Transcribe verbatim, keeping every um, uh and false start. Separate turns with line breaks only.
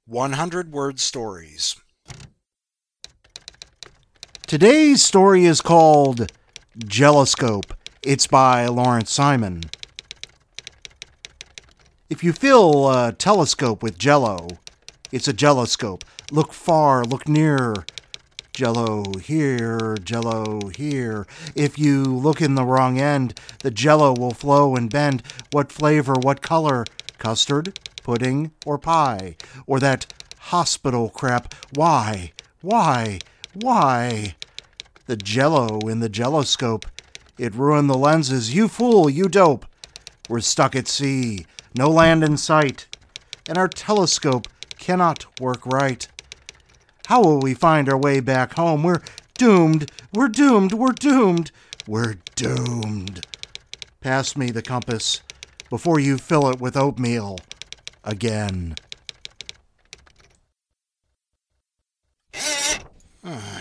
hundred word stories.
Today's story is called Jelloscope. It's by Lawrence Simon. If you fill a telescope with jello, it's a jelloscope. Look far, look near. Jello here, jello here. If you look in the wrong end, the jello will flow and bend. What flavor, what color? Custard, pudding, or pie? Or that hospital crap? Why? Why? Why? The jello in the jelloscope. It ruined the lenses. You fool, you dope. We're stuck at sea. No land in sight. And our telescope cannot work right. How will we find our way back home? We're doomed. We're doomed. We're doomed. We're doomed. Pass me the compass before you fill it with oatmeal again.